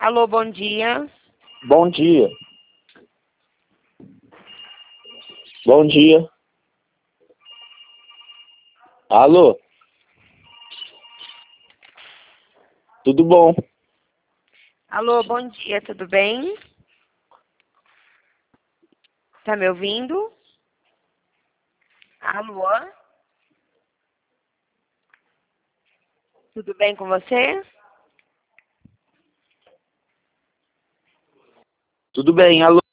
Alô, bom dia. Bom dia. Bom dia. Alô? Tudo bom? Alô, bom dia, tudo bem? Tá me ouvindo? Alô? Tudo bem com você? Tudo bem, alô?